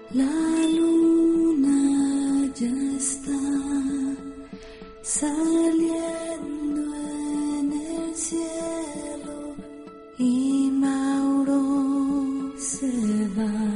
La luna ya está saliendo en el cielo y Mauro se va.